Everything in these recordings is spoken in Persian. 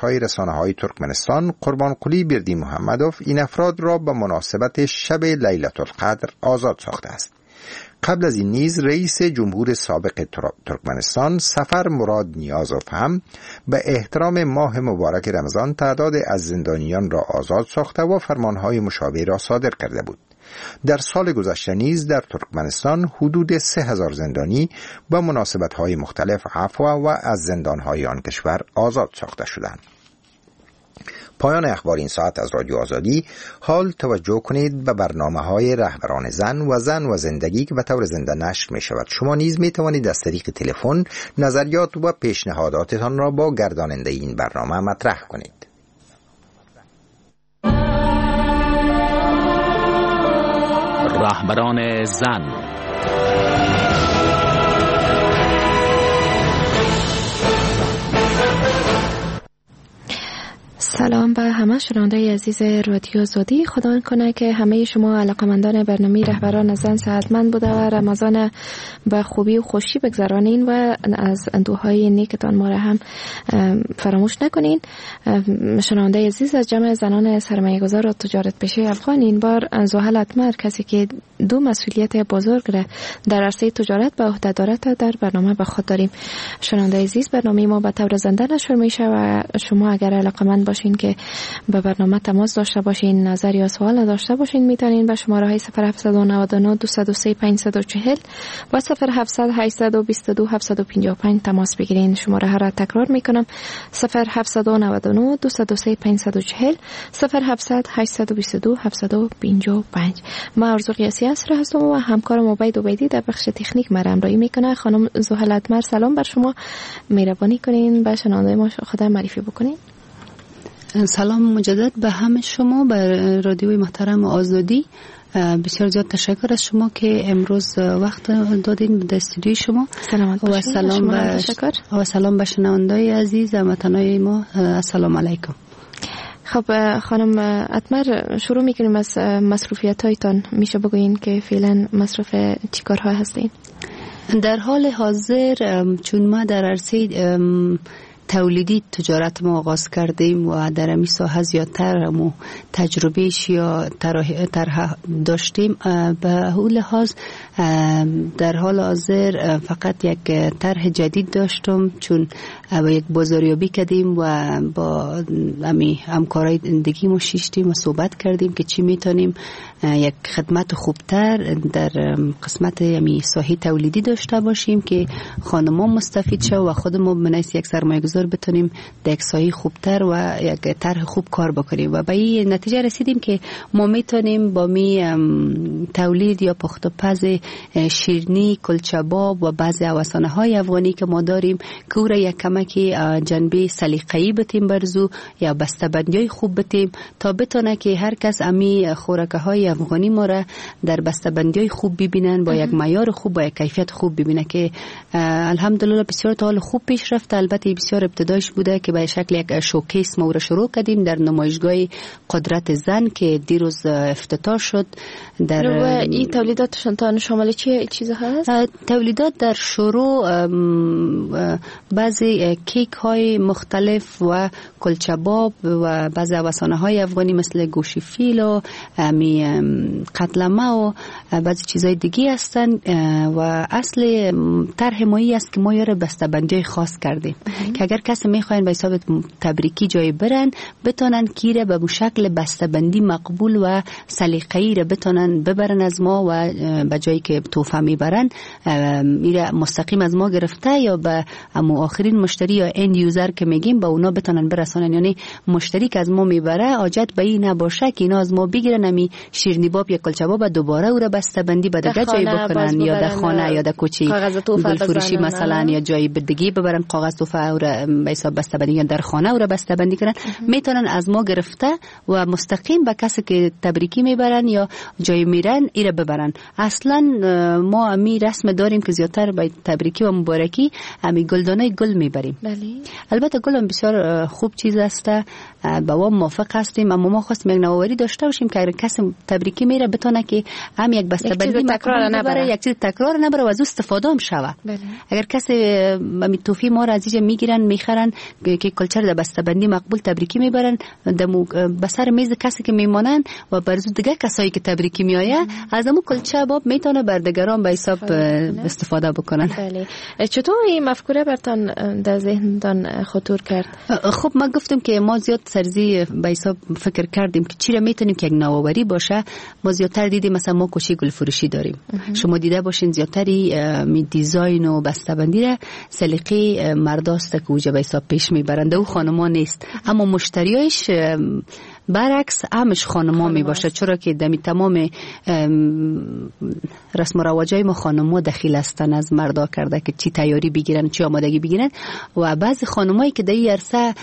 گزارش‌های رسانه‌های ترکمنستان، قربانقلی بردی محمدوف این افراد را به مناسبت شب لیلة القدر آزاد ساخته است. قبل از این نیز رئیس جمهور سابق ترکمنستان سفر مراد نیازوف هم به احترام ماه مبارک رمضان تعداد از زندانیان را آزاد ساخته و فرمانهای مشابه را صادر کرده بود. در سال گذشته نیز در ترکمنستان حدود 3000 زندانی به مناسبت‌های مختلف عفو و از زندان‌های آن کشور آزاد ساخته شدند. پایان اخبار این ساعت از رادیو آزادی. حال توجه کنید به برنامه‌های رهبران زن و زندگی که به طور زنده نشر می‌شود. شما نیز می‌توانید از طریق تلفن نظریات و پیشنهاداتتان را با گرداننده این برنامه مطرح کنید. رهبران زن. سلام به همه شنونده عزیز رادیو آزادی. خدا کنه که همه شما علاقمندان برنامه رهبران زن صحتمند بوده و رمضان به خوبی و خوشی بگذرانین و از اندوهای نیکتان ما را هم فراموش نکنین. شنونده عزیز، از جمع زنان سرمایه‌گذار و تجارت پیشه افغان این بار زحل اتمر، کسی که دو مسئولیت بزرگ را در عرصه تجارت به عهده دارد در برنامه به خود داریم. شنونده عزیز، برنامه ما به طور زنده نشر میشه و شما اگر علاقمند باشین که به برنامه تماس داشته باشین، نظر یا سوال داشته باشین، میتونین به شماره‌های 0799 203 540 و 0700 822 755 تماس بگیرین. شماره ها را تکرار میکنم: 0799 203 540 0700 822 755. ما آرزو قیاسی اسرا هستم و همکارم عبید عبیدی در بخش تکنیک ما را همراهی میکنه. خانم زحل اتمر، سلام بر شما. مهربانی کنین به شنونده ما خود معرفی بکنین. سلام مجدد به همه شما، به رادیوی محترم آزادی. بسیار زیاد تشکر از شما که امروز وقت دادین به استودیوی شما. و سلام به شنونده‌های عزیز هموطنان ما. السلام علیکم. خب خانم اتمر، شروع میکنیم از مصروفیت‌هایتان. میشه بگوین که فعلا مصرف چی کارها هستین؟ در حال حاضر چون ما در عرصه تولیدی تجارت ما آغاز کردیم و در امی ساحه زیادتر تجربهش یا طرح داشتیم، به حال لحاظ در حال حاضر فقط یک طرح جدید داشتم، چون یک بازاریابی کردیم و با امی همکارای دیگه شیشتیم و صحبت کردیم که چی میتونیم یک خدمت خوبتر در قسمت امی ساحه تولیدی داشته باشیم که خانم‌ها مستفید شو و خود ما بنایست یک سرمایه‌گذار بتونیم در یک ساحه خوبتر و یک طرح خوب کار بکنیم و به این نتیجه رسیدیم که ما میتونیم با تولید یا پخت و پز شیرینی، کلچه‌باب و بعضی اوسانه‌های افغانی که ما داریم که او را یک کمکی جنبه سلیقه‌ای بتیم برزو یا بسته‌بندی‌های خوب بتیم تا بتونه که هر کس امی خوراک‌های افغانی ما را در بسته‌بندی‌های خوب ببینن، با یک معیار خوب، با یک کیفیت خوب ببینه که الحمدلله بسیار تا حال خوب پیش رفته. البته بسیار ابتدایش بوده که به شکل یک شوکیس ما را شروع کردیم در نمایشگاه قدرت زن که دیروز افتتاح شد. در این تولیداتشون شامل چه چیزها هست؟ تولیدات در شروع بعضی کیک های مختلف و کلچه‌باب و بعضی اوسانه های افغانی مثل گوشی فیل و قتلمه و بعضی چیزهای دیگه هستن و اصل طرح مایی است که ما یاره بسته‌بندی خاص کردیم که اگر کسی میخواین به حساب تبریکی جای برن بتونن کیره به شکل بسته‌بندی مقبول و سلیقه‌ای را بتونن ببرن از ما و به جایی که توفه میبرن میره مستقیم از ما گرفته یا به آخرین مشتری یا اند یوزر که میگیم با اونا بتونن برسونن. یعنی مشتری که از ما میبره حاجت به این نباشه که اینا از ما بگیرن امی شیرینی باب یا کلچه باب دوباره او را بسته‌بندی به دیگه جای بکنن یا در خانه یا در کوچه گل فروشی مثلا یا جای دیگه ببرن کاغذ توفه او را به حساب بسته‌بندی یا در خانه او را بسته‌بندی کنن. میتونن از ما گرفته و مستقیم به کسی که تبریکی میبرن یا جای میرن ایره ببرن. اصلا ما امی رسم داریم که زیادتر به تبریکی و مبارکی امی گلدانه گل میبریم. البته گل هم بسیار خوب چیز است، با ما موافق هستیم، اما ما خواستیم یک نوآوری داشته باشیم که اگر کسی تبریکی میره بتونه که هم یک بسته‌بندی تکرار نبره، یک چیز تکرار نبره و از استفاده هم شوه. اگر کسی امی توفی ما را عزیز میگیرن میخرن که کلچه در بسته‌بندی مقبول تبریکی میبرن به سر میز کسی که میمانن و برزو دیگه کسایی که تبریکی میآیه از همون کلچه باب میتونه بردگران به حساب استفاده بکنن. بله. چطور این مفکوره برتان در ذهنتان خطور کرد؟ خب ما گفتم که ما زیاد سرزی به حساب فکر کردیم که چی را میتونیم که یک نوآوری باشه. ما زیادتر دیدیم مثلا ما کوشی گل فروشی داریم. شما دیده باشین زیادتری می دیزاین و بسته‌بندی را سلیقه مرداست که اوجه به حساب پیش میبرند و خانما نیست، اما مشتریایش برعکس همش خانما می باشه، چرا که دمی تمام رسم و رواجای ما خانما دخیل هستن از مردا کرده که چی تیاری بگیرن چی آمادگی بگیرن و بعضی خانمایی که در این عرصه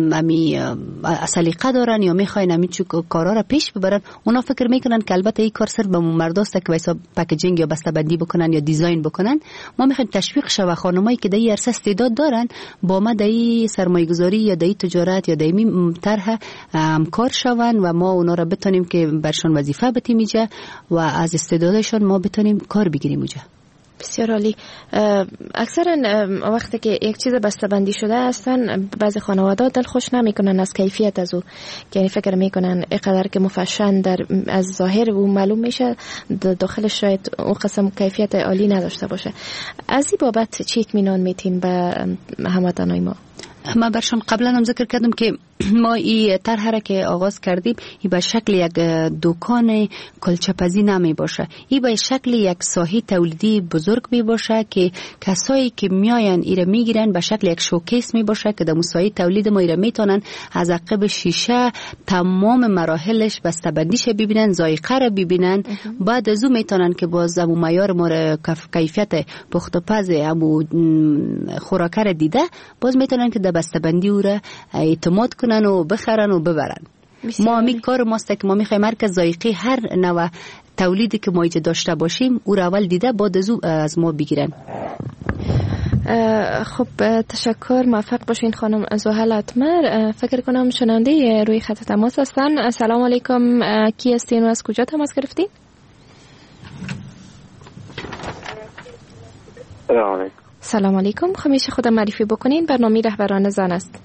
سلیقه دارن یا میخواین همین چو کارا را پیش ببرن، اونا فکر میکنن که البته این کار صرف به مرداست که واسه پکیجینگ یا بسته‌بندی بکنن یا دیزاین بکنن. ما میخوایم تشویق شه و خانمایی که در این عرصه استعداد دارن با ما در این سرمایه‌گذاری یا در این تجارت یا در این طرح کار شون و ما اونا را بتونیم که برشان وظیفه بتیم اینجا و از استعدادشان ما بتونیم کار بگیریم اونجا. بسیار عالی. اکثرا وقتی که یک چیز بسته‌بندی شده هستن بعضی خانواده دل خوش نمیکنن از کیفیت از او، یعنی فکر میکنن اینقدر که مفشن در از ظاهر او معلوم میشه داخلش شاید اون قسم کیفیت عالی نداشته باشه. از این بابت چی اطمینان میتین به هموطنای ما؟ ما برشان قبلا هم ذکر کردم که ما این طرح را که آغاز کردیم این به شکل یک دکان کلچه‌پزی نمی باشه، این به شکل یک ساحه تولیدی بزرگ می باشه که کسایی که میاین ایره میگیرن به شکل یک شوکیس می باشه که در ساحه تولید ما ایره میتونن از عقب شیشه تمام مراحلش بسته‌بندیش ببینن، ذائقه را ببینن، بعد از اون میتونن که باز همون معیار ما را کیفیت پخت و پز همون خوراک را دیده باز میتونن که در بسته‌بندی او را اعتماد کنن و بخرن و ببرن. ما همین کار ماست که ما میخوایم هر کس ذائقه هر نوع تولیدی که ما اینجا داشته باشیم او را اول دیده بعد از ما بگیرن. خب تشکر، موفق باشین خانم زحل اتمر. فکر کنم شنونده روی خط تماس هستن. سلام علیکم، کی هستین و از کجا تماس گرفتین؟ سلام علیکم. خواهش خودم معرفی بکنین، برنامه رهبران زن است.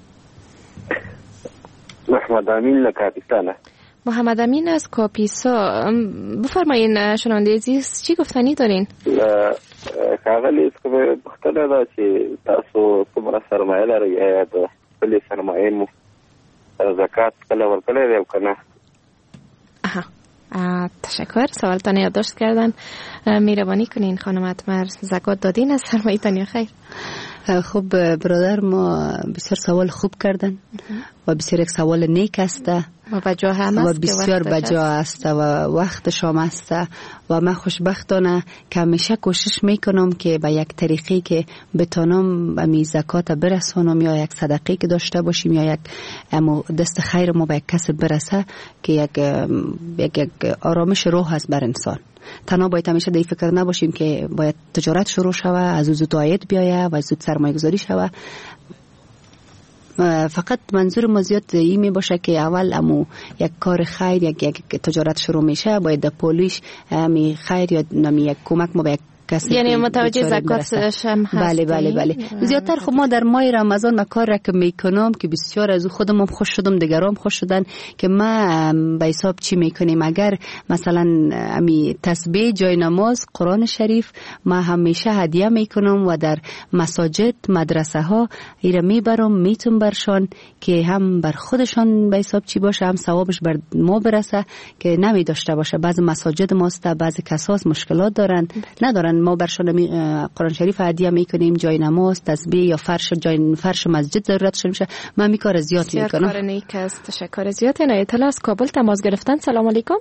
محمد امین کاپیسا. محمد امین از کاپیسا، بفرمایین شنونده عزیز چی گفتنی دارین؟ ښاغلي است که پوښتنه ده چې تاسو څومره سرمایه لرئ، یا د خپلې سرمایې مو زکات کله ورکړی دی او که نه؟ تشکر، سوالتان یادداشت کردن. مهربانی کنین خانم اتمر، زکات دادین از سرمایه‌تان یا خیر؟ خب برادر ما بسیار سوال خوب کردن و بسیار یک سوال نیک است و بجا هم است و بسیار بجا است و وقتش هم است و من خوشبختانه که همیشه کوشش میکنم که به یک طریقی که بتونم به زکات برسونم یا یک صدقه که داشته باشیم یا یک دست خیر ما به یک کس برسه که یک آرامش روح است بر انسان. تنها باید همیشه در این فکر نباشیم که باید تجارت شروع شوه، از او زود عاید بیایه و زود سرمایه گذاری شوه. فقط منظور ما زیاد این می باشه که اول امو یک کار خیر یک تجارت شروع میشه باید در پولیش می خیر یا نمی یک کمک ما به یعنی متوجه زکاتش هم هست. بله. زیادتر خب ما در ماه رمضان ما کار را که میکنم که بسیار از خودم هم خوش شدم، دیگرام خوش شدن که ما به حساب چی میکنیم. اگر مثلا امی تسبیح، جای نماز، قرآن شریف ما همیشه هدیه میکنم و در مساجد، مدرسه ها ایره میبرم میتون برشان که هم بر خودشان به حساب چی باشه هم ثوابش بر ما برسه که نمی داشته باشه. بعضی مساجد ماست بعضی کساس مشکلات دارن ندارن، ما برشان قرآن شریف هدیه میکنیم، جای نماز، تسبیح یا فرش مسجد ضرورتش میشه. من می کار زیاد میکنم. کار نیک است. تشکر زیاد. نایتلا از کابل تماس گرفتن. سلام علیکم.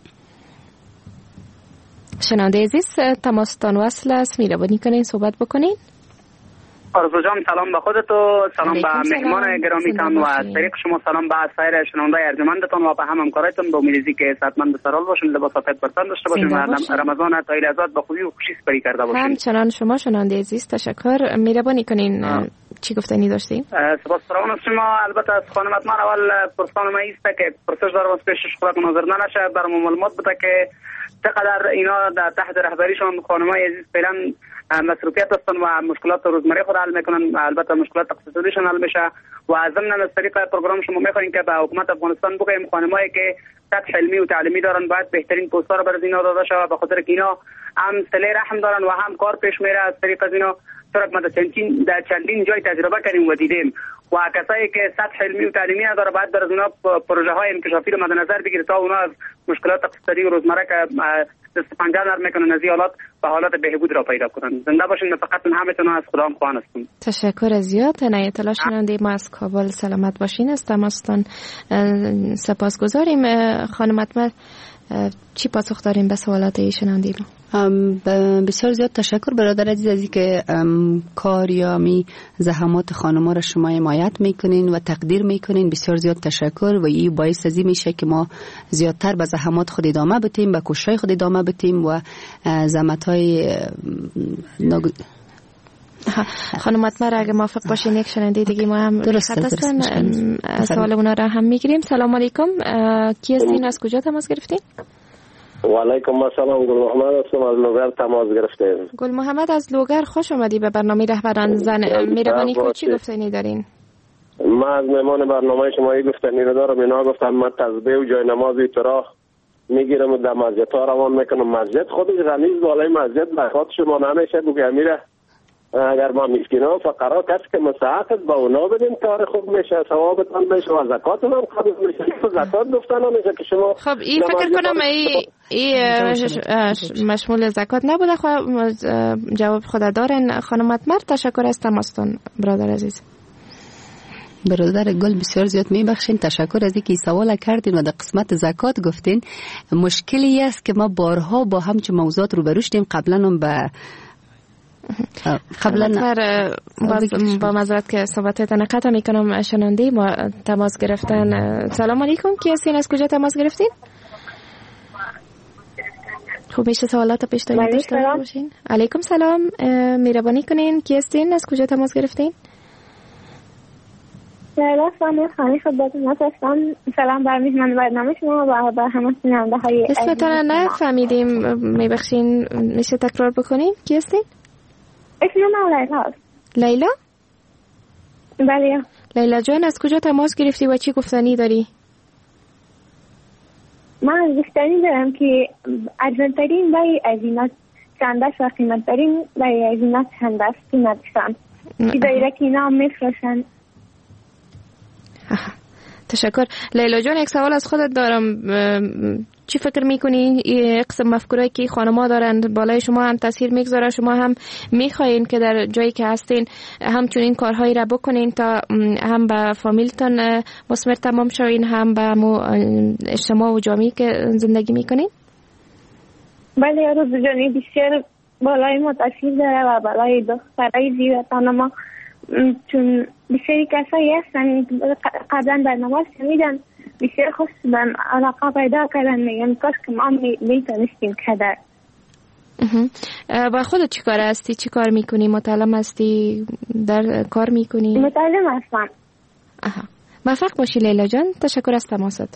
شنونده عزیز تماستان وصل است، مهربانی کنین صحبت بکنین. آرزو جان سلام به خودت و سلام به مهمان گرامیتان و از طریق شما سلام به سایر شنونده ارجمندتان و به هم همکارایتان. با امیدی که صحتمند سرال باشین، لباسات پرتن داشته باشین و رمضان تا لحظات با خوبی و خوشی سپری کرده باشین. همچنان شما شنونده عزیز تشکر. مهربانی کنین چی گفتنی داشتین؟ سپاسگزارم از شما. البته از خانم اتمر اول پرسان ما است که پرسش دارم از پیشش خودت نظر نشه برام معلومات بده که چقدر اینا در تحت رهبریشان خانمای عزیز فعلا مصروفیت هستن و مشکلات روزمره خود حل میکنن. البته مشکلات اقتصادیشون حل میشه و ضمن از طریق پروگرام شما میخواین که به حکومت افغانستان بگیم خانمایی که سطح علمی و تعلیمی دارن باید بهترین پست‌ها رو برای اینا داده شود، به خاطر که اینا هم صله رحم دارن و هم کار پیش میره از طریق از اینا. طرق ما در چندین جای تجربه کردیم و دیدیم و کسایی که سطح علمی و تعلیمی نداره باید در از اونا پروژه های انکشافی رو مد نظر بگیره تا اونا از مشکلات اقتصادی و روزمره که دست پنجه نرم میکنن از این حالات به حالات بهبود را پیدا کنن. زنده باشین. فقط همتون از خدا هم خواهان هستم. تشکر زیاد. عنایت الله شنونده ما از کابل سلامت باشین. از تماستان سپاسگزاریم. خانم اطمر چی پاسخ داریم به سوالات شنونده ما؟ بسیار زیاد تشکر برادر عزیز از اینکه کار یا زحمات خانم‌ها را شما حمایت میکنین و تقدیر میکنین. بسیار زیاد تشکر و این باعث از این میشه که ما زیادتر به زحمات خود ادامه بدیم، به کوشش‌های خود ادامه بدیم و زحمت‌های خانم اطمر اگه موافق باشین یک شنونده دیگه ما هم خط هستن سوال اونا را هم میگیریم. سلام علیکم، کی هستین، از کجا تماس گرفتین؟ و علیکم السلام، گل محمد هستم از لوگر تماس گرفتیم. گل محمد از لوگر، خوش آمدی به برنامه رهبران زن. میربانی کو چی گفتنی دارین؟ من از مهمان برنامه شما این گفتنی رو دارم. اینا گفتم من تسبیح و جای نمازی تو میگیرم و در مسجد ها روان میکنم. مسجد خودش غلیظ بالای مسجد برخواد شما نمیشه بگه امیره اگر ما مسکینا و فقرا کسی که مستحق با اونا بدیم کار خوب میشه، ثوابتان میشه و زکات هم قبول میشه. زکات گفتن نمیشه که شما خب این فکر کنم این مشمول زکات نبوده. خب جواب خود دارن. خانم اطمر تشکر از تماستون برادر عزیز. برادر گل بسیار زیاد میبخشین. تشکر از اینکه سوال کردین و در قسمت زکات گفتین. مشکلی است که ما بارها با همچین موضوعات روبرو شدیم. قبلا هم با معذرت که صحبتتان قطع میکنم. شنونده ما تماس گرفتن. سلام علیکم، کی هستین، از کجا تماس گرفتین؟ خب میشه سوالات پیشنهادی داشته باشین. علیکم سلام، مهربانی کنین کی هستین، از کجا تماس گرفتین؟ سلام بر میهمان برنامه شما و بر همه شنونده های اسمتان نفهمیدیم، میبخشین میشه تکرار بکنین کی هستین؟ اسم من لیلا است. لیلا؟ بله. لیلا جان از کجا تماس گرفتی و چی گفتنی داری؟ من گفتنی دارم که ارزان‌ترین برای عزیمت چند است و قیمت‌ترین برای عزیمت چند است که نداشتم چیزایی که اینا میفرشن. تشکر. لیلا جان یک سوال از خودت دارم. چی فکر میکنین این قسم مفکورایی که خانم‌ها دارن بالای شما هم تاثیر میگذاره؟ شما هم میخواین که در جایی که هستین همچنین کارهایی را بکنین تا هم به فامیلتون مثمر تمام شوین هم به اجتماع و جامعه‌ای که زندگی میکنین؟ بله روز جانی بسیار بالای ما تاثیر داره و بالای دخترای زیادتان ما، چون بسیاری کسایی هستن قبلا در نماز شنیدن بسیار خوش شدن، علاقه پیدا کردن، میگن کاش که ما میتونستیم کدر. با خودت چی کار هستی؟ چی کار میکنی؟ متعلم هستی؟ در کار میکنی؟ متعلم هستم. موفق باشی لیلا جان. تشکر از تماست.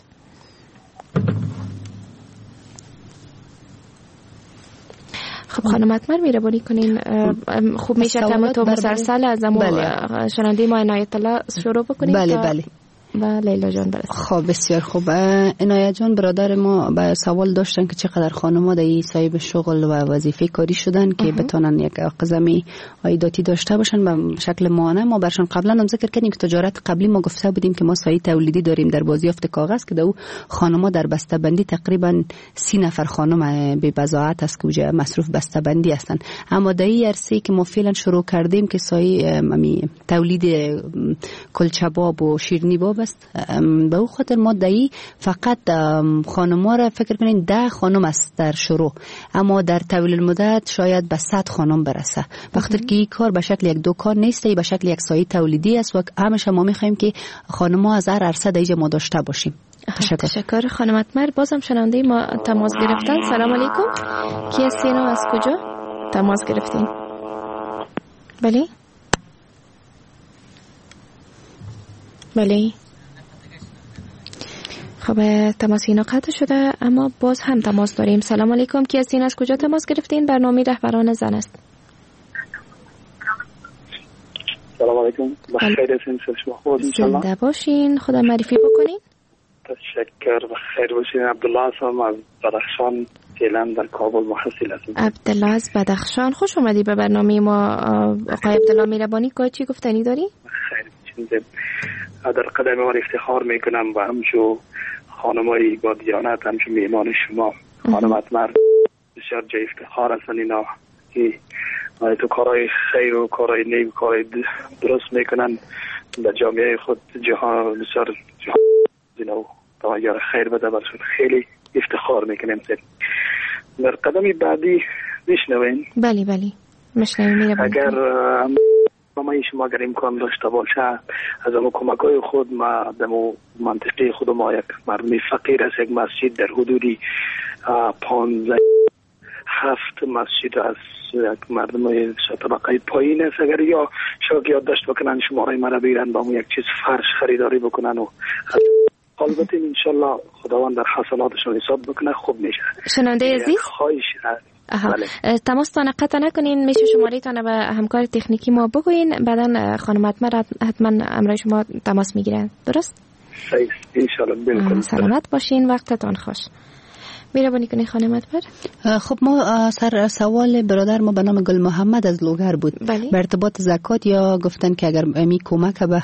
خب خانم اطمر میربانی کنین. خوب میشه که تو مسلسل از شنونده ما عنایت الله شروع بکنیم. بله. و لیلا جان برسید. خب بسیار خوب. عنایت جان برادر ما به سوال داشتن که چقدر خانم‌ها در صاحب شغل و وظیفه کاری شدن که بتونن یک قزمی عایداتی داشته باشن به شکل ماهانه. ما برشان قبلا هم ذکر کردیم که تجارت قبلی ما گفته بودیم که ما سایه تولیدی داریم در بازیافت کاغذ که در او خانم‌ها در بسته‌بندی تقریبا 30 نفر خانم به بضاعت است که وجه مصروف بسته‌بندی هستن. اما در این عرصه که ما فعلا شروع کردیم که سایه تولید کلچه‌باب و شیرینی باب است، به او خاطر ما دایی فقط خانم‌ها را فکر کنین 10 خانم است در شروع، اما در طول المدت شاید به 100 خانم برسه. بخاطر که این کار به شکل یک دکان نیست، به شکل یک سایه تولیدی است و همش ما می‌خوایم که خانم‌ها از هر عرصه دیگه ما داشته باشیم. تشکر خانم اطمر. بازم شنونده ما تماس گرفتن. سلام علیکم، کی هستین و از کجا تماس گرفتین؟ بله. خب تماس اینا قطع شده اما باز هم تماس داریم. سلام علیکم، کی هستین، از کجا تماس گرفتین؟ برنامه رهبران زن است. سلام علیکم. بخیر هستین شما؟ خوب ان شاء الله. زنده باشین. خدا معرفی بکنین. تشکر. بخیر باشین. عبدالله هستم از بدخشان، فعلا در کابل محصل هستم. عبدالله از بدخشان، خوش اومدی به برنامه ما. آقای عبدالله میربانی که چی گفتنی داری؟ خیر. در قدم ما افتخار میکنم و همچو خانمای با دیانت، همچو میهمان شما خانم اتمر، بسیار جای افتخار هستن اینا که تو کارهای خیر و کارهای نیک و کارهای درست میکنن در جامعه خود. جهان بسیار جهان و تمایار خیر بده برشون. خیلی افتخار میکنیم. در قدم بعدی میشنوین؟ بله میشنویم. میربانی اگر شما اگر امکان داشته باشه از اما کمکای خود ما دمو منطقه خود ما یک مردمی فقیر است، یک مسجد در حدودی 15-7 مسجد از یک مردم طبقه پایین است. اگر یا شاید یاد داشت بکنن شماره مرا بگیرن با یک چیز فرش خریداری بکنن و البته انشالله خداوند در حسناتشون حساب بکنه خوب میشه. شنونده عزیز خواهش بله. تماستان قطع نکنین، میشه شماره تانه به همکار تکنیکی ما بگوین، بعدا خانم اتمر حتما امرای شما تماس میگیرن. درست؟ صحیح انشالله. بالکل. سلامت باشین، وقتتان خوش. میربانی کنی خانم اتمر. خب ما سر سوال برادر ما به نام گل محمد از لوگر بود. بله. به ارتباط زکات یا گفتن که اگر می کمک به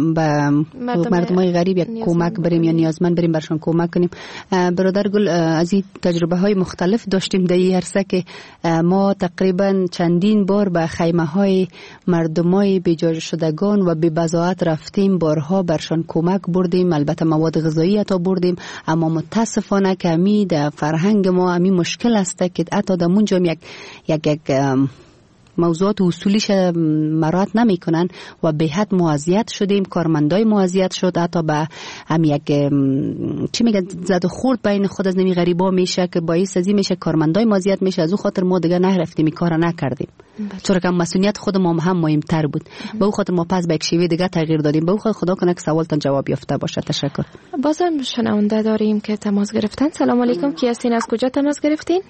مردمای غریب یک کمک بریم یا نیازمند بریم برشان کمک کنیم. برادر گل از این تجربه های مختلف داشتیم در این عرصه که ما تقریبا چندین بار به خیمه های مردمای بیجا شدگان و بی بضاعت رفتیم، بارها برشان کمک بردیم، البته مواد غذایی عطا بردیم، اما متاسفانه کمی در فرهنگ ما همین مشکل است که حتی در اونجا یک موضوعات اصولیش مراعات نمی کنن و به حد معذیت شدیم، کارمندای معذیت شد، حتی به هم یک چی میگه زد و خورد بین خود از نمی غریبا میشه که باعث ازی میشه کارمندای معذیت میشه. از اون خاطر ما دیگه نرفتیم، این کارا نکردیم، چون که مسئولیت خود ما هم مهمتر بود. به اون خاطر ما پس به یک شیوه دیگه تغییر دادیم. به اون خاطر خدا کنه که سوالتان جواب یافته باشه. تشکر. بازم شنونده داریم که تماس گرفتن. سلام علیکم، کی هستین؟ از کجا تماس گرفتین؟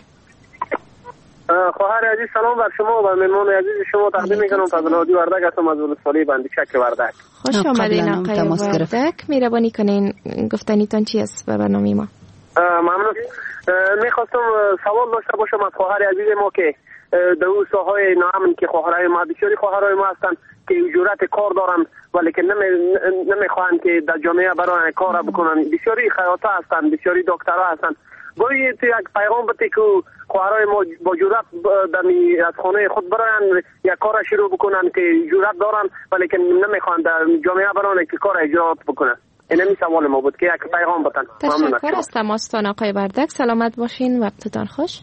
خواهر عزیز سلام بر شما و مهمان عزیز شما تقدیم میکنم. فضل هادی وردک هستم از ولسوالی بندیشک وردک. خوش آمدین آقای وردک. میربانی کنین گفتنیتان چی است به برنامه ما؟ ممنون. میخواستم سوال داشته باشم از خواهر عزیز ما که در اون ساحه نامن که خواهرای ما بسیاری خواهرای ما هستن که جرأت کار دارن ولی که نمیخوان که در جامعه برای کار بکنن. بسیاری خیاطا هستن، بسیاری دکترها هستن. گویی تو یک پیغام بده که خواهرای ما با جرأت از خانه خود براین یک کار شروع بکنن که جرأت دارن ولی که نمیخوان در جامعه برای که کار اجرا بکنن. اینمی سوال ما بود که یک پیغام بدن. تشکر از تماستان آقای وردک. سلامت باشین، وقتتان خوش.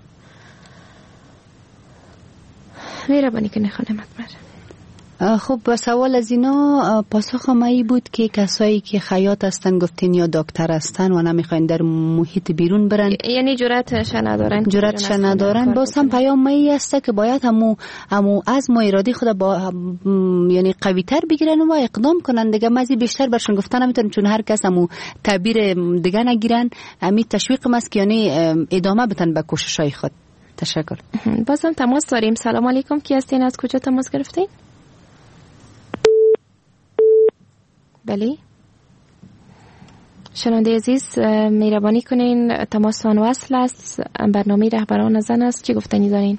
میربانی که نخوانم اتمر. خب با سوال از اینا پاسخ ما بود که کسایی که خیاط هستن گفتین یا دکتر هستن و نمیخواین در محیط بیرون برن، یعنی جرأتش ندارن، باز هم پیام مایی است که باید همو از ما ارادی خود با یعنی قوی تر بگیرن و اقدام کنن دیگه. مزی بیشتر برشون گفتن نمیتونن چون هر کس همو تعبیر دیگه نگیرن. همین تشویق است که یعنی ادامه بدن به کوششای خود. تشکر. بازم تماس داریم. سلام علیکم، کی هستین؟ از کجا تماس گرفتین؟ بله شنونده عزیز مهربانی کنین تماسان وصل است. برنامه رهبران زن است، چی گفتنی دارین؟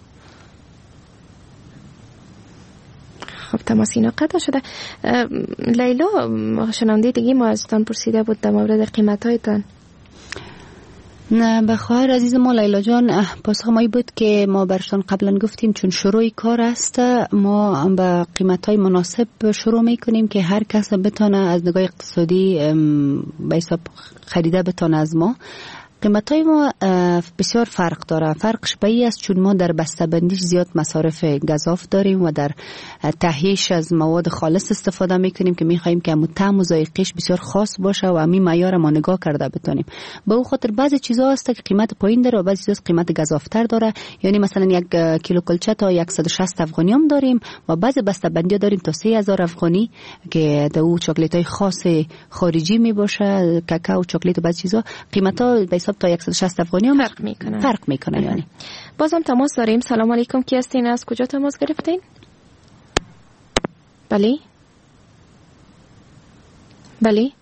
خب تماس اینا قطع شده. لیلا شنونده دیگه ما ازتان پرسیده بود در مورد قیمتایتان. نه به خواهر عزیز ما لیلا جان پاسخ مایی بود که ما برشان قبلا گفتیم چون شروع کار است ما به قیمت‌های مناسب شروع میکنیم که هر کس بتونه از نگاه اقتصادی به حساب خریده بتونه از ما. قیمت‌های ما بسیار فرق داره. فرقش به این است چون ما در بسته‌بندیش زیاد مصارف گزاف داریم و در تهیهش از مواد خالص استفاده میکنیم که میخوایم که طعم و ذائقه‌اش بسیار خاص باشه و همین معیار ما نگاه کرده بتونیم. به اون خاطر بعضی چیزا هست که قیمت پایین داره و بعضی چیزا قیمت گزافتر داره. یعنی مثلا یک کیلو کلچه تا 160 افغانی هم داریم و بعضی بسته‌بندی داریم تا 3000 افغانی که در اون چاکلیت‌های خاص خارجی می باشه، کاکائو، چاکلیت و بعضی چیزا قیمتا تا 160 افغانی هم فرق میکنه. یعنی بازم تماس داریم. سلام علیکم، کی هستین؟ از کجا تماس گرفتین؟ بله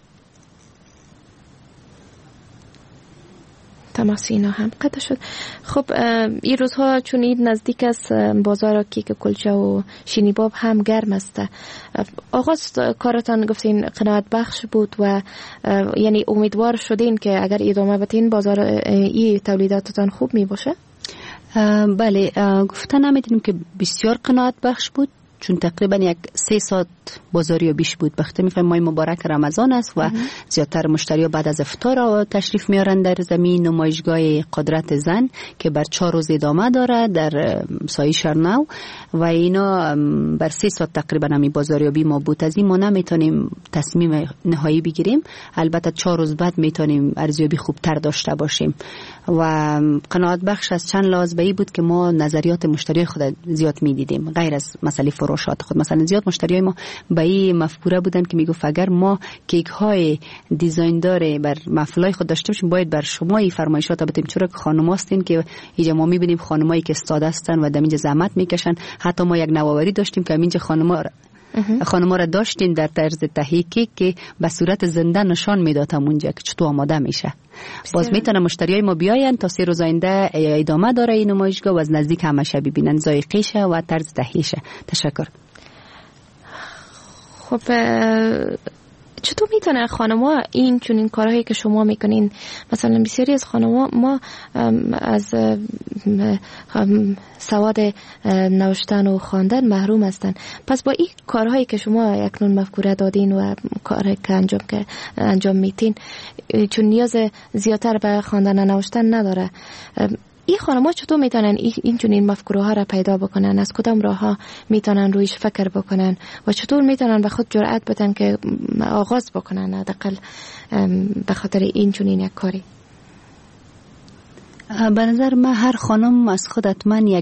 تماس اینا هم قطع شد. خب این روزها چون اید نزدیک است، بازار کیک کلچه و شینیباب هم گرم است. آغاز کارتان گفتین قناعت بخش بود و یعنی امیدوار شدین که اگر ادامه بدین بازار این تولیداتتان خوب می باشه؟ بله، گفتن نمیدونیم که بسیار قناعت بخش بود، چون تقریبا یک 3 ساعت بازاری بیش بود. وقتی میفهمیم ماه مبارک رمضان است و زیادتر مشتری‌ها بعد از افطار تشریف میارن در زمین نمایشگاه قدرت زن که بر 4 روز ادامه داره در سایه شرنو و اینا بر 3 ساعت تقریبا همین بازاریابی ما بود. از این ما نمیتونیم تصمیم نهایی بگیریم، البته 4 روز بعد میتونیم ارزیابی خوبتر داشته باشیم و قناعت بخش از چند لحاظ به این بود که ما نظریات مشتری خود زیاد میدیدیم غیر از مسئله فروشات خود. مثلا زیاد مشتریای ما به این مفکوره بودن که میگفت اگر ما کیک های دیزاین داره بر محفلای خود داشته باشیم باید بر شما این فرمایشات بدیم، چرا که خانم هستین که اینجا ما میبینیم خانمایی که استاد هستن و دمینجا زحمت میکشن. حتی ما یک نوآوری داشتیم که اینجا خانم‌ها را داشتیم در طرز تهیه کیک که به صورت زنده نشان میدادم اونجا که چطور آماده میشه. باز میتونه مشتریای ما بیاین تا 3 روز آینده ادامه داره این نمایشگاه و از نزدیک همشه ببینن ذائقه‌شه و طرز تهیه‌شه. تشکر. خب چطور میتونه خانم‌ها این چنین کارهایی که شما میکنین، مثلا بسیاری از خانم‌ها ما از سواد نوشتن و خواندن محروم هستن، پس با این کارهایی که شما اکنون مفکوره دادین و کاری که انجام میتین چون نیاز زیادتر به خواندن و نوشتن نداره، این خانم‌ها چطور میتونن این چنین مفکوره ها را پیدا بکنن؟ از کدام راه ها میتونن رویش فکر بکنن و چطور میتونن به خود جرأت بدن که آغاز بکنن حداقل به خاطر این چنین یک کاری؟ به نظر من هر خانم از خود حتما یک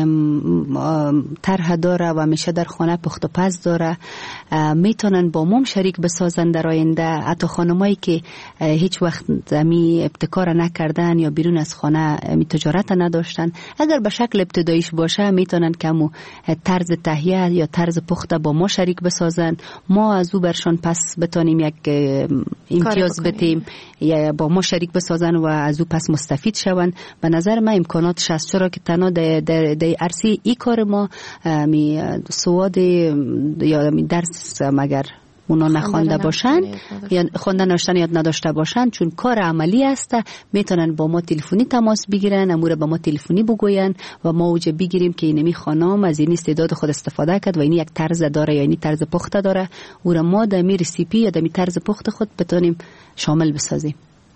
طرح داره و میشه در خانه پخت و پز داره، میتونن با مام شریک بسازن در آینده. حتی خانمایی که هیچ وقت می ابتکار نکردن یا بیرون از خانه می تجارت نداشتن، اگر به شکل ابتداییش باشه میتونن که طرز تهیه یا طرز پخت با ما شریک بسازن، ما از او برشان پس بتونیم یک امتیاز بدیم یا با ما شریک بسازن و از او پس مستفید شون. به نظر من امکاناتش هست، چرا که تنها در عرصه ای کار ما سواد یا درس مگر اونا نخوانده باشن یا خواندن نوشتن یاد نداشته باشن، چون کار عملی است، میتونن با ما تلفنی تماس بگیرن، امور با ما تلفنی بگوین و ما اوجه بگیریم که اینمی خانم از این استعداد خود استفاده کرد و این یک طرز داره یا این طرز پخت داره، او را ما در می رسیپی یا در می طرز پخت خود بتونیم شامل بسازیم.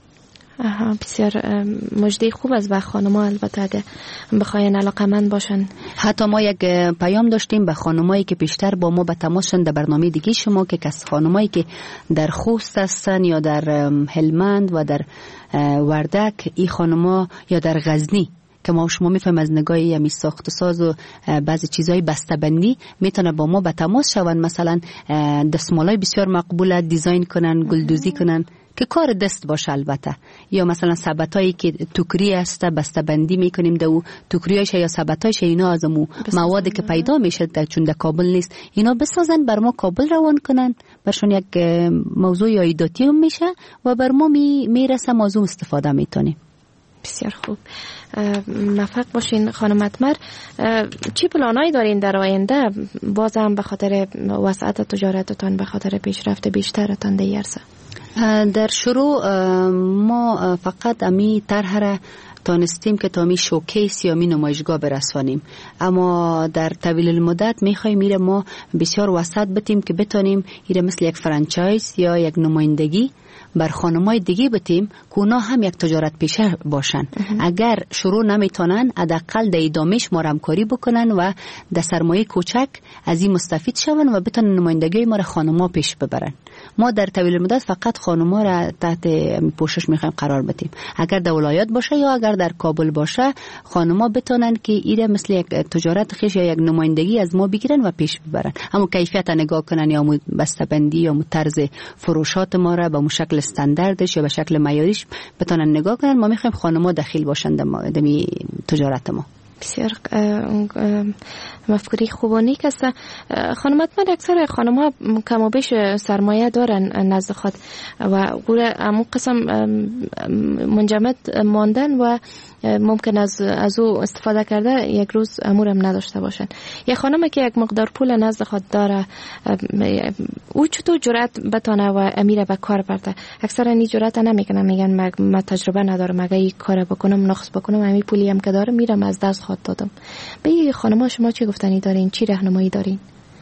بسیار مجدی خوب از به خانم‌ها، البته اگه بخواین علاقه‌مند باشن. حتی ما یک پیام داشتیم به خانمایی که پیشتر با ما به تماس شدن در برنامه دیگه شما که کس خانمایی که در خوست هستن یا در هلمند و در وردک، این خانم‌ها یا در غزنی که ما شما میفهم از نگاهی همی ساخت و ساز و بعضی چیزای بسته‌بندی میتونه با ما به تماس شون. مثلا دستمالای بسیار مقبوله دیزاین کنن، گلدوزی کنن که کار دست باشه البته، یا مثلا سبتایی که توکری است بسته‌بندی میکنیم دو توکریاش یا سبتایش، اینا از موادی که پیدا میشه چون در کابل نیست اینا بسازن بر ما کابل روان کنن، برشون یک موضوع ایداتی هم میشه و بر ما میرسه موضوع استفاده میتونیم. بسیار خوب، موفق باشین خانم اتمر. چی پلانایی دارین در آینده بازم به خاطر وسعت تجارتتان، به خاطر پیشرفت بیشترتان در عرصه؟ در شروع ما فقط امی طرح را تانستیم که تا می شوکیس یا می نمایشگاه برسانیم، اما در طویل المدت میخوایم میره ما بسیار وسعت بتیم که بتونیم ایره مثل یک فرانچایز یا یک نمایندگی بر خانمای دیگه بتیم که اونا هم یک تجارت پیشه باشن. اگر شروع نمیتونن حداقل در ادامهش ما همکاری بکنن و در سرمایه کوچک از این مستفید شون و بتونن نمایندگی ما را خانما پیش ببرن. ما در طویل مدت فقط خانما را تحت پوشش میخوایم قرار بدیم. اگر در ولایت باشه یا اگر در کابل باشه، خانما بتونن که ایره مثل یک تجارت خیش یا یک نمایندگی از ما بگیرن و پیش ببرن، اما کیفیت نگاه کنن یا بسته‌بندی یا طرز فروشات ما را به شکل استانداردش یا به شکل معیاریش بتونن نگاه کنن. ما میخوایم خانما دخیل باشن در تجارت ما. بسیار مفکوری خوب و نیک است. خانم حتما اکثر خانم ها کم و بیش سرمایه دارن نزد خود و قول امون قسم منجمد ماندن و ممکن از او استفاده کرده یک روز امورم نداشته باشن. یک خانم که یک مقدار پول نزد خود داره او چطور جرأت بتونه و امیره به کار برده؟ اکثر این جرأت نمیکنن، میگن من تجربه ندارم، مگه این کار بکنم نقص بکنم، همین پولی هم که دارم میرم از دست خود دادم. به خانم شما چه گفتنی دارین؟ چی راهنمایی دارین؟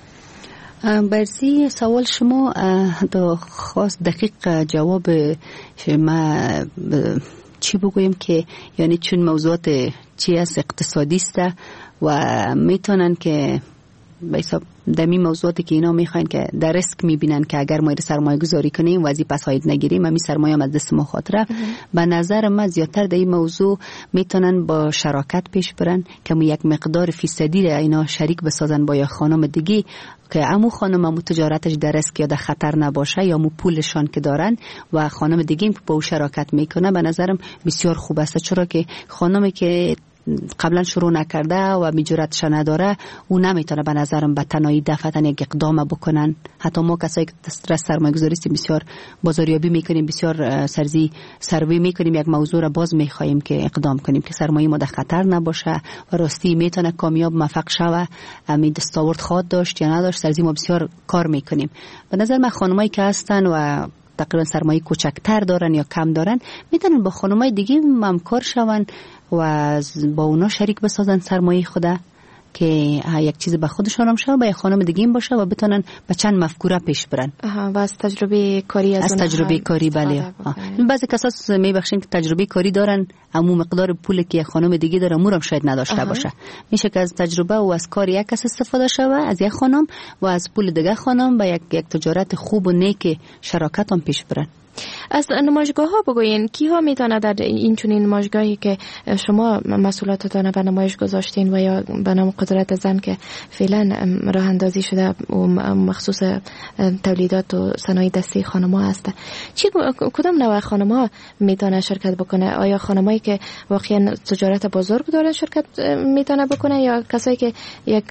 برزی سوال شما دو خاص دقیق جواب شما چی بگویم که یعنی چون موضوعات چی است اقتصادی است و میتونن که به حساب دمی موضوعاتی که اینا میخواین که در ریسک میبینن که اگر ما سرمایه گذاری کنیم و پس فاید نگیریم همین سرمایه هم از دست ما خاطره. به نظر من زیادتر در این موضوع میتونن با شراکت پیش برن که یک مقدار فیصدی را اینا شریک بسازن با یا خانم دیگه که امو خانم امو تجارتش در ریسک یا در خطر نباشه یا امو پولشان که دارن و خانم دیگه که با او شراکت میکنه. به نظرم بسیار خوب است، چرا که خانمی که قبلا شروع نکرده و جرأتش نداره او نمیتونه به نظرم به تنهایی دفعتاً یک اقدام بکنن. حتی ما کسایی که دست سرمایه‌گذاری بسیار بازاریابی میکنیم، بسیار سروی میکنیم، یک موضوع را باز میخوایم که اقدام کنیم که سرمایه ما در خطر نباشه و راستی میتونه کامیاب موفق شوه، می دستاورد خواهد داشت یا نداشت. سرزی ما بسیار کار میکنیم. به نظر من خانمایی که هستن و تقریبا سرمایه کوچکتر دارن یا کم دارن میتونن با خانمای دیگه همکار شون و با اونا شریک بسازن سرمایه خوده که یک چیز به خودشون هم شد با یک خانم دیگه این باشه و بتونن به چند مفکوره پیش برن و از تجربه کاری از تجربه کاری. بله بعضی کسا میبخشین که تجربه کاری دارن اما مقدار پولی که یک خانم دیگه داره مورم شاید نداشته باشه. میشه که از تجربه و از کار یک کس استفاده شوه، از یک خانم و از پول دیگه خانم با یک تجارت خوب و نیک شراکت هم پیش برن. از نمایشگاه ها بگوین کی ها میتونه در این چنین نمایشگاهی که شما مسئولاتتان به نمایش گذاشتین و یا به نام قدرت زن که فعلا راه اندازی شده و مخصوص تولیدات و صنایع دستی خانم‌ها هست، کدام نوع خانم‌ها میتونه شرکت بکنه؟ آیا خانمایی که واقعا تجارت بزرگ دارن شرکت میتونه بکنه یا کسایی که یک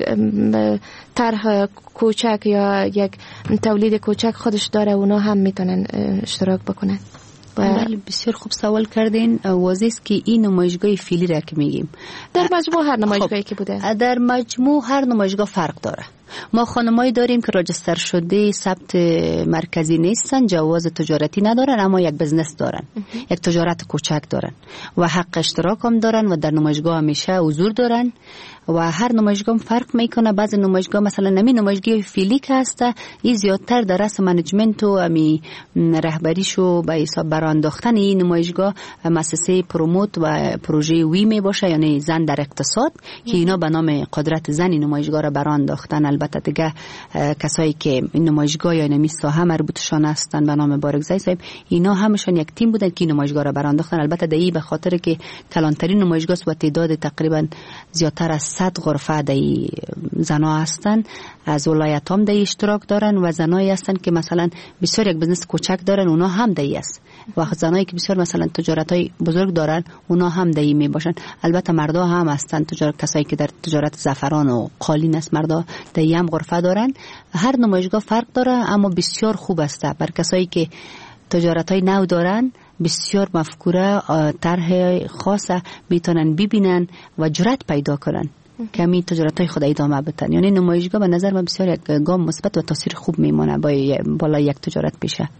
طرح کوچک یا یک تولید کوچک خودش داره اونا هم میتونن اشتراک بکنن؟ بله بسیار خوب سوال کردین. واضح است که این نمایشگاه فیلی را که میگیم در مجموع هر نمایشگاهی که بوده در مجموع هر نمایشگاه فرق داره. ما خانمایی داریم که راجستر شده ثبت مرکزی نیستن، جواز تجارتی ندارن اما یک بزنس دارن، یک تجارت کوچک دارن و حق اشتراک هم دارن و در نمایشگاه همیشه حضور دارن و هر نمایشگاه فرق میکنه. بعضی نمایشگاه مثلا نمی نمایشگاه فیلی که هسته این زیادتر در رأس منیجمنت و امی رهبریشو به حساب برانداختن این نمایشگاه مؤسسه پروموت و پروژه وی می باشه، یعنی زن در اقتصاد که اینا به نام قدرت زن این نمایشگاه را برانداختن. البته دیگه کسایی که این نمایشگاه یا نمی ساحه مربوطشان هستن به نام بارگزای صاحب اینا همشون یک تیم بودن که این نمایشگاه را برانداختن. البته دایی به خاطر که کلانترین نمایشگاه و تعداد تقریبا زیادتر از 100 غرفه دایی زنا هستن، از ولایت هم دایی اشتراک دارن و زنایی هستن که مثلا بسیار یک بزنس کوچک دارن اونا هم دایی است و زنایی که بسیار مثلا تجارت های بزرگ دارن اونا هم دایی می باشن. البته مردا هم هستن، کسایی که در تجارت زعفران و قالین است مردا دایی هم غرفه دارن. هر نمایشگاه فرق داره اما بسیار خوب است بر کسایی که تجارت های نو دارن، بسیار مفکوره طرح خاصه میتونن ببینن و جرأت پیدا کنن که همین تجارت های خود ادامه بدن. یعنی نمایشگاه به نظر من بسیار یک گام مثبت و تاثیر خوب میمونه بالا یک تجارت پیشه.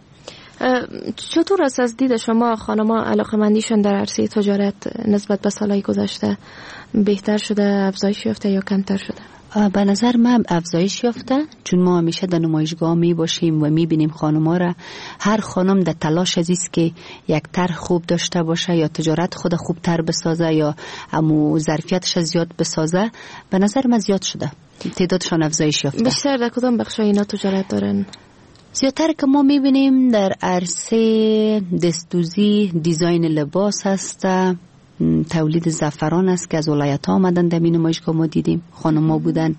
چطور است از دید شما خانم‌ها علاقه‌مندیشون در عرصه تجارت نسبت به سالهای گذشته بهتر شده، افزایش یافته یا کمتر شده؟ به نظر من افزایش یافته، چون ما همیشه در نمایشگاه می باشیم و می بینیم خانم‌ها را. هر خانم در تلاش است که یک طرح خوب داشته باشه یا تجارت خود خوبتر بسازه یا امو ظرفیتش زیاد بسازه. به نظر من زیاد شده، تعدادشان افزایش یافته. بیشتر در کدام بخش اینا تجارت دارن؟ زیادتر که ما می بینیم در عرصه دستدوزی، دیزاین لباس هست، تولید زعفران است که از ولایت ها آمدن در این نمایشگاه ما دیدیم خانم ها بودن.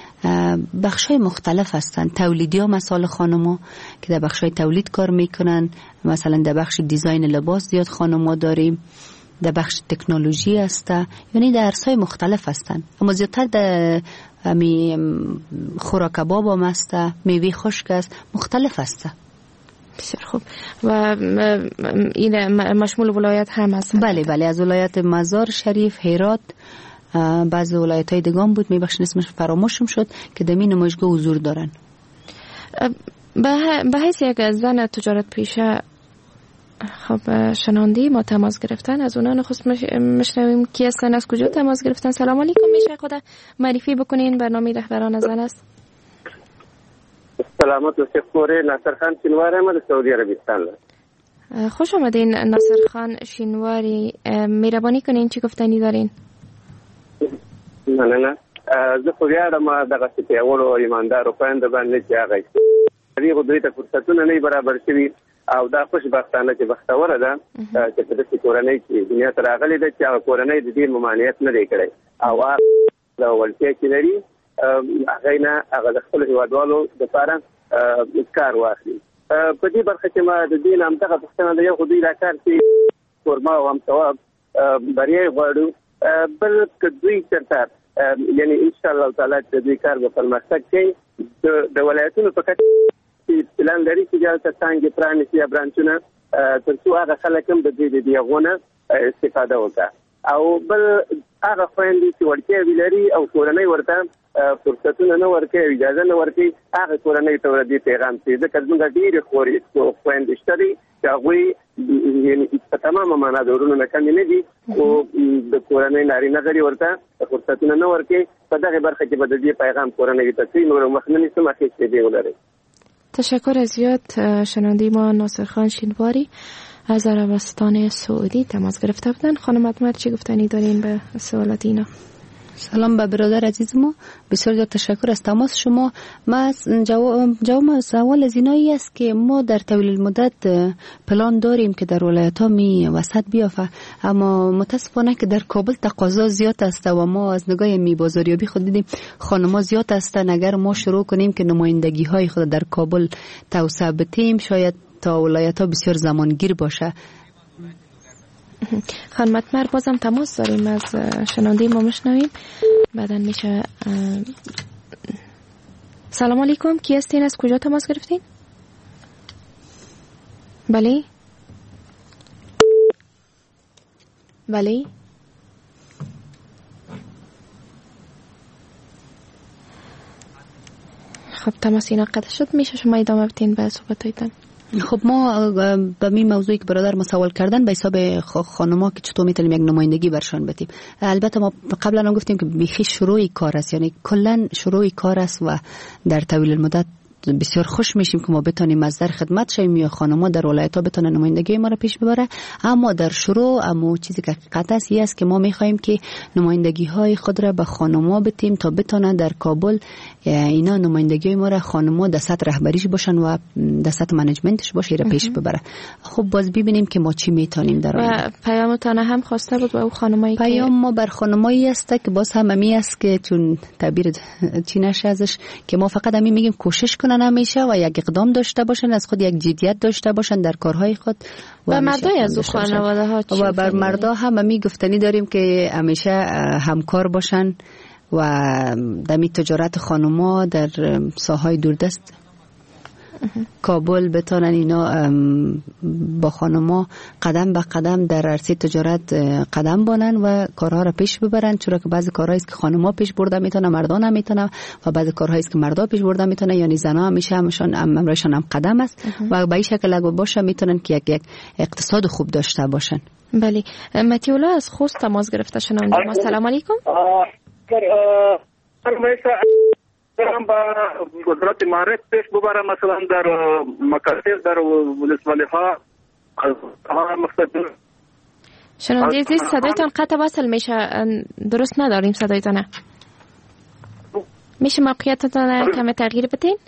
بخش های مختلف هستن، تولیدی ها مثال خانم ها که در بخش های تولید کار میکنن، مثلا در بخش دیزاین لباس زیاد خانم ها داریم. در بخش تکنولوژی است، یعنی در عرصه‌های مختلف هستند. اما زیادتر در خوراک کباب هم است، میوه خشک است، مختلف است. بسیار خوب. و این مشمول ولایت هم است؟ بله، از ولایت مزار شریف، هرات، بعض ولایت‌های دیگه هم بود، میبخشین اسمش فراموشم شد، که در این نمایشگاه حضور دارن. به حیث یک زن تجارت پیشه، خب شنوندی ما تماس گرفتن، از اونا نخست مشنویم کی هستن، از کجا تماس گرفتن. سلام علیکم، میشه خود معرفی بکنین؟ برنامه رهبران زن است. سلامت و شکر. ناصر خان شینواری از سعودی عربستان. خوش آمدین ناصر خان شینواری، مهربانی کنین چی گفتنی دارین؟ نه زه خو یادم دغه پیاوړو ایماندارو خویندو باندې چې هغه دغه دوی ته فرصتونه نه برابر شوي، او دا خوشبختانه چې بختوره ده چې په داسې کورنۍ کې دنیا ته راغلې ده چې هغه کورنۍ د دې ممانعت نه دی کړی، او هغه د وړتیا چې لري هغه نه هغه د خپلو هېوادوالو دپاره کار واخلي. په دې برخه کې ما د دې نه همدغه پوښتنه ده، یو خو دوی دا کار چې کورما او هم ثواب بریا یې غواړو، بل که دوی چېرته یعنی ان شاء الله تعالی د دې کار په پرمختګ کې د ولایتونو په کچه پلان لري چې دلته څنګه پرانیسي یا برانچونه تر څو هغه خلک هم د دې دیغونه استفاده وکړي، او بل هغه خويندې چې ورته ویلري او کورنۍ ورته فرصتونه نه ورکوي، اجازه نه ورکوي، هغه کورنۍ ته ورته پیغام چې ځکه موږ ډېر خويندې شته چې هغه په تمامه معنا د ورونو نه کمی نه دي، او د کورنۍ نارینه غړي ورته فرصتونه نه ورکوي. په دغه برخه کې به د دې پیغام کورنۍ ته چې نور مخننی څه مخکې دی ولري. تشکر از زیاد. شنونده ما ناصر خان شینواری از عربستان سعودی تماس گرفته بودن. خانم اتمر چی گفتنی دارین به سوالات اینا؟ سلام به برادر عزیز ما، بسیار زیاد تشکر از تماس شما. ما جواب سوال از اینایی است که ما در طول المدت پلان داریم که در ولایت ها می وسط بیافته، اما متاسفانه که در کابل تقاضا زیاد است و ما از نگاه می بازاریابی خود دیدیم خانم‌ها زیاد هستند. اگر ما شروع کنیم که نمایندگی های خود در کابل توسعه بدیم، شاید تا ولایت ها بسیار زمانگیر باشه. خانم اتمر بازم تماس داریم، از شنونده ما مشنویم، بعدن میشه. سلام علیکم، کی هستین؟ از کجا تماس گرفتین؟ بله خب تماس اینا قطع شد، میشه شما ادامه بدین به صحبتایتان؟ خب ما به این موضوعی که برادر ما سوال کردن به حساب خانم‌ها که چطور میتونیم یک نمایندگی برشان بدیم، البته ما قبلا هم گفتیم که بیخی شروعی کار است، یعنی کلا شروعی کار است و در طول المدت بسیار خوش میشیم که ما بتونیم از در خدمت شیم یا خانم‌ها در ولایت‌ها بتونن نمایندگی ما را پیش ببره. اما در شروع چیزی که حقیقت است این است که ما می‌خوایم که نمایندگی‌های خود را به خانم‌ها بدیم تا بتونن در کابل اینا نمایندگی ما را خانم‌ها در سطح رهبریش باشن و در سطح منیجمنتش باشه را پیش ببره. خب باز ببینیم که ما چی میتونیم در و پیامتان هم خواسته بود و او خانمایی که پیام ما بر خانمایی است که باز هم می است که چون تعبیر چی نشه ازش که ما فقط همین میگیم کوشش کنن همیشه و یک اقدام داشته باشن، از خود یک جدیت داشته باشن در کارهای خود. و مردای از او خانواده ها و بر مردا هم می گفتنی داریم که همیشه همکار باشن و در تجارت خانم‌ها در ساحای دوردست کابل بتونن اینا با خانم‌ها قدم به قدم در عرصه تجارت قدم بانن و کارها را پیش ببرن، چرا که بعضی کارهایی است که خانم‌ها پیش برده میتونن مردان هم میتونن و بعضی کارهایی است که مردا پیش برده میتونن، یعنی زنا همیشه امرشان هم قدم است و به این شکل اگه باشه میتونن که یک اقتصاد خوب داشته باشن. بله. متیولا از خوست تماس گرفته شنونده ما. سلام علیکم. هم با قدرت معرف پیش ببره، مثلا در مکاتب در ولسوالی ها مقصد شنونده عزیز صدایتان قطع وصل میشه، درست نداریم صدایتان. میشه موقعیتتان کم تغییر بدین؟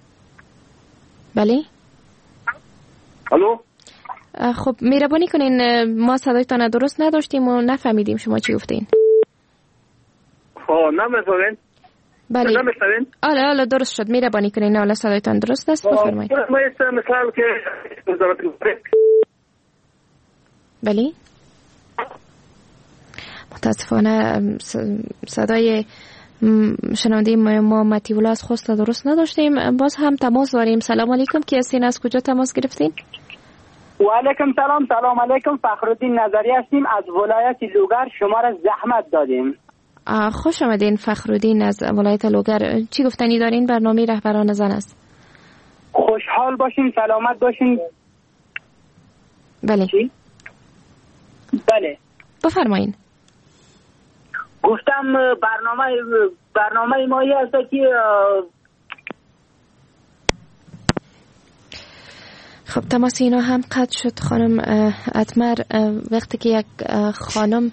بله. الو. خب مهربانی کنین، ما صدایتان درست نداشتیم و نفهمیدیم شما چی گفتین. نمی‌فهمین؟ بله. حالا درست شد، مهربانی کنین. حالا صدایتان درست است، بفرمایید. مثال که بله. متاسفانه صدای شنونده ما متیولا از خوست درست نداشتیم. باز هم تماس داریم. سلام علیکم، کی هستین؟ از کجا تماس گرفتین؟ و علیکم سلام. سلام علیکم، فخرالدین نظری هستیم از ولایت لوگر. شما را زحمت دادیم. خوش آمدین فخرالدین از ولایت لوگر. چی گفتنی دارین؟ برنامه رهبران زن است. خوشحال باشین، سلامت باشین. بله. چی؟ بله بفرمایین. گفتم برنامه مایی هست که خب تماس اینا هم قطع شد. خانم اتمر، وقتی که یک خانم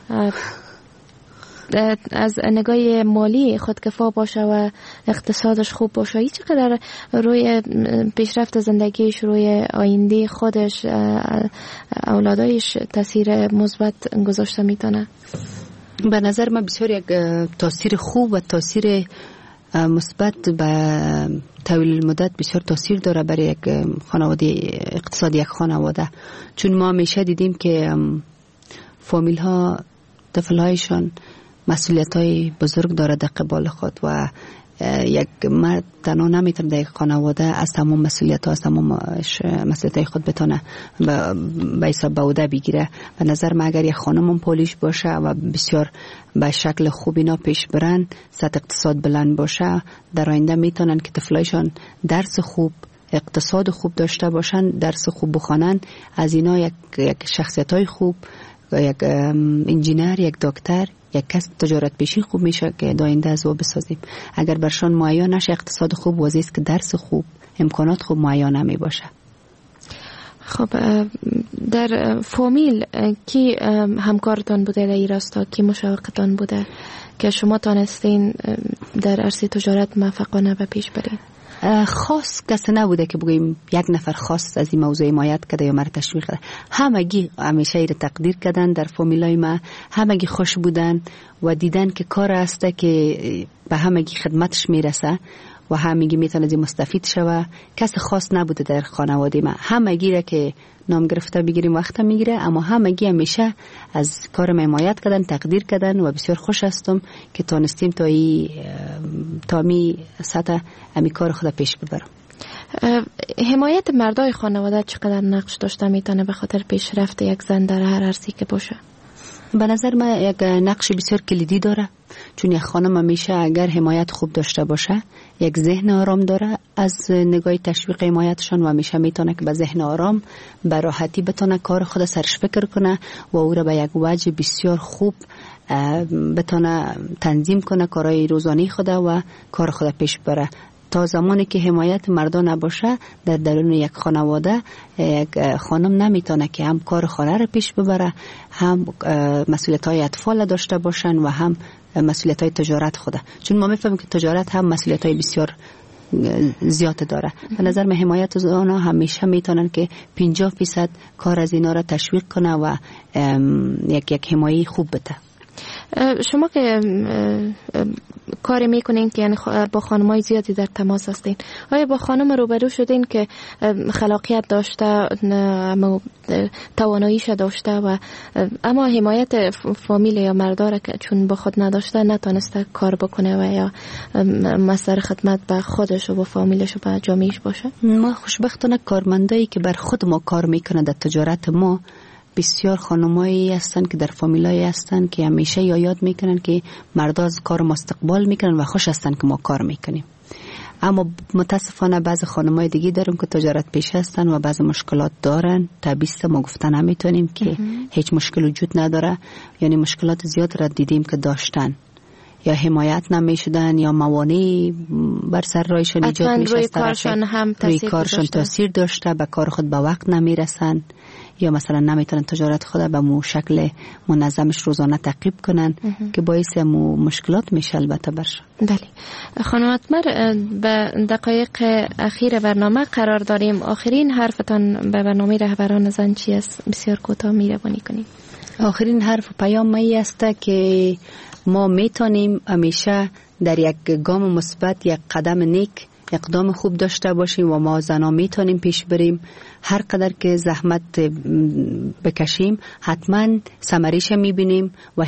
از نگاه مالی خودکفا باشه و اقتصادش خوب باشه، چقدر روی پیشرفت زندگیش، روی آینده خودش، اولادایش تاثیر مثبت گذاشته میتونه. به نظر من بسیار یک تاثیر خوب و تاثیر مثبت به طویل المدت بسیار تاثیر داره برای یک خانواده، اقتصاد یک خانواده. چون ما همیشه دیدیم که فامیل ها طفل‌هایشان مسئولیت‌های بزرگ داره در قبال خود و یک مرد تنها نمیتونه در یک خانواده از تمام مسئولیت‌ها، از تمام مسئولیت‌های خود بتونه به حساب بوده بگیره. به نظر من اگر یک خانم پولیش باشه و بسیار به شکل خوب اینا پیش برن، سطح اقتصاد بلند باشه، در آینده میتونن که طفلایشان درس خوب، اقتصاد خوب داشته باشن، درس خوب بخوانن، از اینا یک شخصیت‌های خوب، یک انجینر، یک دکتر، یک کس تجارت پیشی خوب میشه که داینده از او بسازیم. اگر برشان مهیا نشه اقتصاد خوب، واضح است که درس خوب، امکانات خوب مهیا نمی باشه. خب در فامیل کی همکارتان بوده در این راستا؟ کی مشوقتان بوده که شما تانستین در عرصه تجارت موفقانه به پیش برین؟ خاص کسی نبوده که بگوییم یک نفر خاص از این موضوع حمایت کرده یا مرا تشویق کرده. همگی همیشه ایره تقدیر کردن در فامیلای ما، همگی خوش بودن و دیدن که کار هسته که به همگی خدمتش میرسه و همگی میتونه از این مستفید شوه. کسی خاص نبوده در خانواده ما، همگی را که نام گرفته بگیریم وقت میگیره، اما همگی همیشه از کار ما حمایت کردن، تقدیر کردن و بسیار خوش هستم که تونستیم تا می سطح امی کار خود پیش ببرم. حمایت مردای خانواده چقدر نقش داشته میتونه به خاطر پیشرفت یک زن در هر عرصه‌ای که باشه؟ به نظر من یک نقش بسیار کلیدی داره، چون یک خانم همیشه اگر حمایت خوب داشته باشه، یک ذهن آرام داره از نگاه تشویق حمایتشان و همیشه میتونه که به ذهن آرام به راحتی بتونه کار خود سرش فکر کنه و او را به یک وجه بسیار خوب بتونه تنظیم کنه کارهای روزانه خود و کار خود پیش بره. تا زمانی که حمایت مردان نباشه در درون یک خانواده، یک خانم نمیتونه که هم کار خانه را پیش ببره، هم مسئولیت‌های اطفال داشته باشن و هم مسئولیت‌های تجارت خوده. چون ما میفهمیم که تجارت هم مسئولیت‌های بسیار زیاد داره. به نظر من حمایت از آنها همیشه میتونن که 50% کار از اینا را تشویق کنه و یک حمایه خوب بده. شما که کار میکنین که یعنی با خانمای زیادی در تماس هستین، آیا با خانم روبرو شدین که خلاقیت داشته، اما تواناییش داشته و اما حمایت فامیل یا مرداره که چون با خود نداشته نتونسته کار بکنه و یا مصدر خدمت به خودش و با فامیلش و به جامعهش باشه؟ ما خوشبختانه کارمندایی که بر خود ما کار میکنه در تجارت ما بسیار خانمایی هستن که در فامیلایی هستن که همیشه یاد میکنن که مردا از کار ما استقبال میکنن و خوش هستن که ما کار میکنیم. اما متاسفانه بعض خانمای دیگه داریم که تجارت پیش هستن و بعض مشکلات دارن. طبیعیه ما گفتن نمیتونیم که هیچ مشکل وجود نداره، یعنی مشکلات زیاد را دیدیم که داشتن، یا حمایت نمیشدن یا موانع بر سر رایشان ایجاد میشه، روی کارشان هم تاثیر داشته، به کار خود به وقت نمیرسن یا مثلا نمیتونن تجارت خود به مو شکل منظمش روزانه تعقیب کنن که باعث مشکلات میشه البته برشان. بله خانم اتمر، به دقایق اخیر برنامه قرار داریم. آخرین حرفتان به برنامه رهبران زن چی است؟ بسیار کوتاه میروانی کنیم. آخرین حرف پیام می است که ما میتونیم همیشه در یک گام مثبت، یک قدم نیک اقدام خوب داشته باشیم و ما زنا میتونیم پیش بریم. هر قدر که زحمت بکشیم حتما ثمرش میبینیم و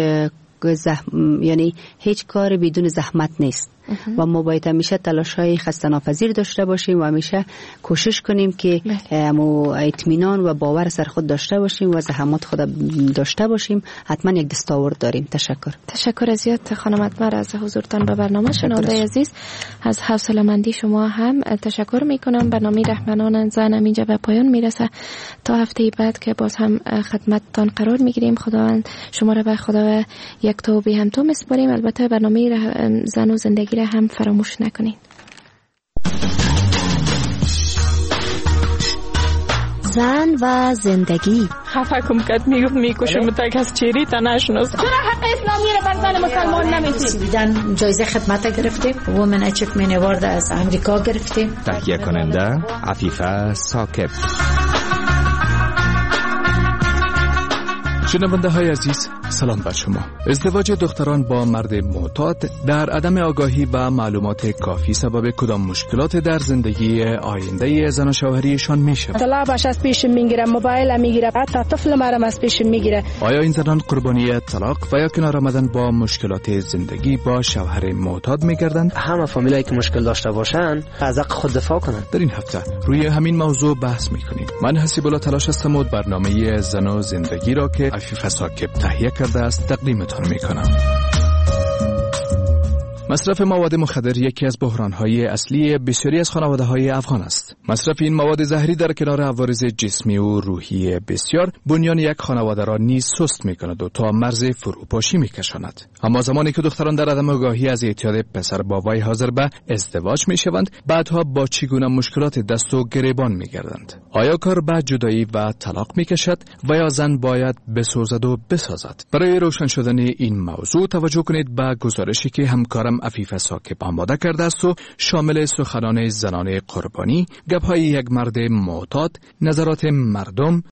یعنی هیچ کار بدون زحمت نیست و ما باید همیشه تلاش‌های خسته ناپذیر داشته باشیم و همیشه کوشش کنیم که اطمینان و باور سر خود داشته باشیم و زحمات خود داشته باشیم. حتما یک دستاورد داریم. تشکر زیاد خانم اتمر از حضورتان به برنامه. شنونده عزیز از حوصله‌مندی شما هم تشکر میکنم. برنامه رهبران زن اینجا به پایان میرسه تا هفته بعد که باز هم خدمتتان قرار میگیریم. خداوند شما را به خدا یک تو بی هم تو میسپاریم. البته برنامه زن و زندگی هم فراموش نکنید. زن و زندگی. حفکم کد میکشم تا کس چیری تا نشناس. چرا حق اسلامی رو بر زن مسلمان نمیدید؟ دیدن جایزه خدمت گرفتیم. وومن اچیومنت اوارد از امریکا گرفتیم. تهیه کننده عفیفه ثاقب. شنونده های عزیز، سلام بر شما. ازدواج دختران با مرد معتاد در عدم آگاهی و معلومات کافی سبب کدام مشکلات در زندگی آینده زن و شوهریشان میشه؟ طلاقش از پیش میگیره، موبایل میگیره، حتی طفل مرم از پیش میگیره. آیا این زنان قربانی طلاق و یا کنار آمدن با مشکلات زندگی با شوهر معتاد میگردند؟ همه فامیلایی که مشکل داشته باشن از حق خود دفاع کنند. در این هفته روی همین موضوع بحث میکنیم. من حسیب الله تلاش هستم و برنامه زن و زندگی را که عفیفه ثاقب تهیه کرده است تقدیمتان میکنم. مصرف مواد مخدر یکی از بحران‌های اصلی بسیاری از خانواده‌های افغان است. مصرف این مواد زهری در کنار عوارض جسمی و روحی بسیار بنیان یک خانواده را نیز سست می‌کند و تا مرز فروپاشی می‌کشاند. اما زمانی که دختران در عدم آگاهی از اعتیاد پسر با وی حاضر به ازدواج می‌شوند، بعدها با چگونه مشکلات دست و گریبان می‌گردند. آیا کار به جدایی و طلاق می‌کشد و یا زن باید بسوزد و بسازد؟ برای روشن شدن این موضوع توجه کنید به گزارشی که همکارم عفیفه ثاقب آماده کرده است و شامل سخنان زنان قربانی، گپ‌های یک مرد معتاد، نظرات مردم